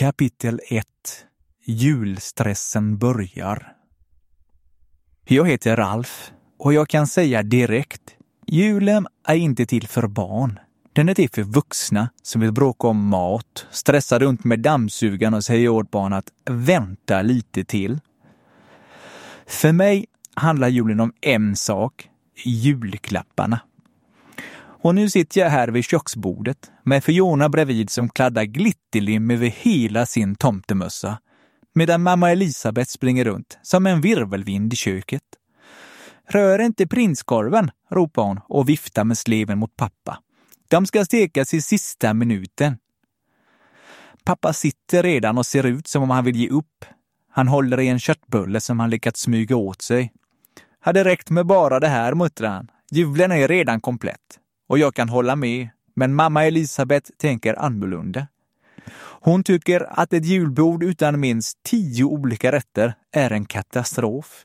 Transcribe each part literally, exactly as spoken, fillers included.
Kapitel ett. Julstressen börjar. Jag heter Ralf och jag kan säga direkt, julen är inte till för barn. Den är till för vuxna som vill bråka om mat, stressa runt med dammsugan och säga åt barn att vänta lite till. För mig handlar julen om en sak, julklapparna. Och nu sitter jag här vid köksbordet med Fiona bredvid som kladdar glitterlim över hela sin tomtemössa. Medan mamma Elisabeth springer runt som en virvelvind i köket. Rör inte prinskorven, ropar hon och viftar med sleven mot pappa. De ska stekas i sista minuten. Pappa sitter redan och ser ut som om han vill ge upp. Han håller i en köttbulle som han lyckats smyga åt sig. Hade räckt med bara det här, muttrar han. Julen är redan komplett. Och jag kan hålla med, men mamma Elisabeth tänker annorlunda. Hon tycker att ett julbord utan minst tio olika rätter är en katastrof.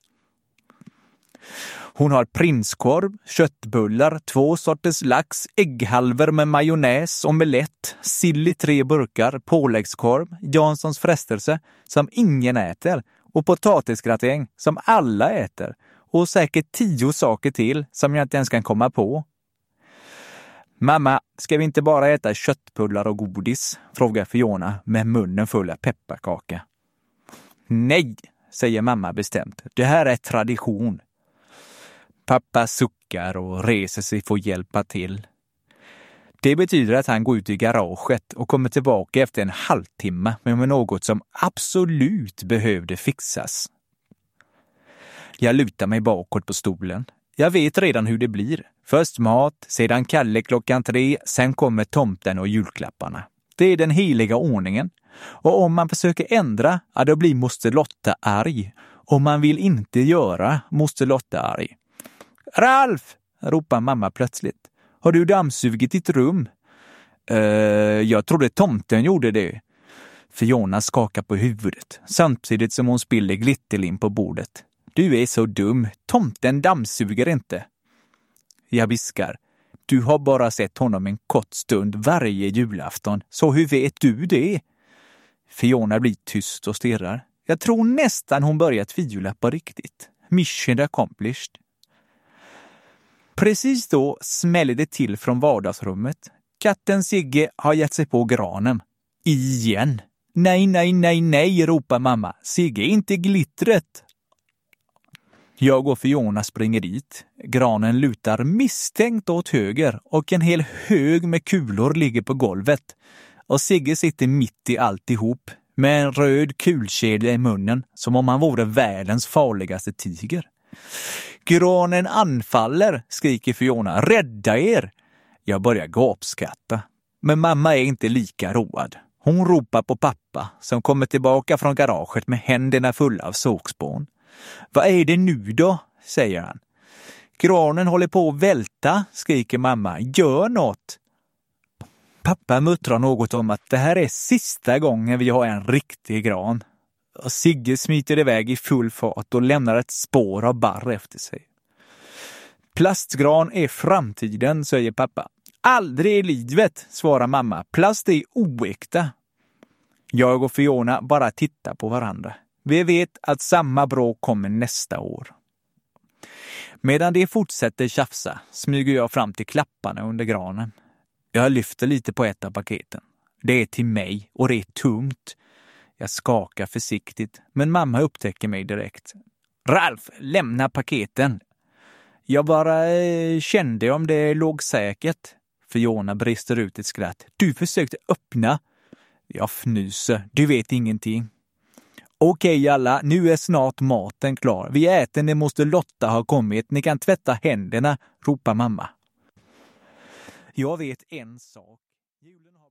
Hon har prinskorv, köttbullar, två sorters lax, ägghalvor med majonnäs, omelett, sill i tre burkar, påläggskorv, Janssons frestelse som ingen äter och potatisgratäng som alla äter och säkert tio saker till som jag inte ens kan komma på. Mamma, ska vi inte bara äta köttbullar och godis? Frågar Fiona med munnen full av pepparkaka. Nej, säger mamma bestämt. Det här är tradition. Pappa suckar och reser sig för att hjälpa till. Det betyder att han går ut i garaget och kommer tillbaka efter en halvtimme med något som absolut behövde fixas. Jag lutar mig bakåt på stolen. Jag vet redan hur det blir. Först mat, sedan Kalle klockan tre, sen kommer tomten och julklapparna. Det är den heliga ordningen. Och om man försöker ändra, ja, då blir moster Lotta arg. Om man vill inte göra, moster Lotta arg. Ralf! Ropar mamma plötsligt. Har du dammsugit ditt rum? Uh, jag trodde tomten gjorde det. Fiona skakar på huvudet, samtidigt som hon spiller glitterlim på bordet. Du är så dum. Tomten dammsuger inte. Jag viskar. Du har bara sett honom en kort stund varje julafton. Så hur vet du det? Fiona blir tyst och stirrar. Jag tror nästan hon börjar tvivla på riktigt. Mission accomplished. Precis då smäller det till från vardagsrummet. Katten Sigge har gett sig på granen. Igen. Nej, nej, nej, nej, ropar mamma. Sigge är inte glittret. Jag och Fiona springer dit. Granen lutar misstänkt åt höger och en hel hög med kulor ligger på golvet. Och Sigge sitter mitt i alltihop med en röd kulkedja i munnen som om han vore världens farligaste tiger. Granen anfaller, skriker Fiona. Rädda er! Jag börjar gapskratta. Men mamma är inte lika road. Hon ropar på pappa som kommer tillbaka från garaget med händerna fulla av sågspån. Vad är det nu då? Säger han. Granen håller på att välta, skriker mamma. Gör något! Pappa muttrar något om att det här är sista gången vi har en riktig gran. Och Sigge smiter iväg i full fart och lämnar ett spår av barr efter sig. Plastgran är framtiden, säger pappa. Aldrig i livet, svarar mamma. Plast är oäkta. Jag och Fiona bara tittar på varandra. Vi vet att samma bråk kommer nästa år. Medan det fortsätter tjafsa smyger jag fram till klapparna under granen. Jag lyfter lite på ett av paketen. Det är till mig och det är tungt. Jag skakar försiktigt, men mamma upptäcker mig direkt. Ralf, lämna paketen. Jag bara eh, kände om det låg säkert. Fiona brister ut ett skratt. Du försökte öppna. Jag fnyser. Du vet ingenting. Okej alla, nu är snart maten klar. Vi äter när måste Lotta ha kommit. Ni kan tvätta händerna, ropar mamma. Jag vet en sak. Julen har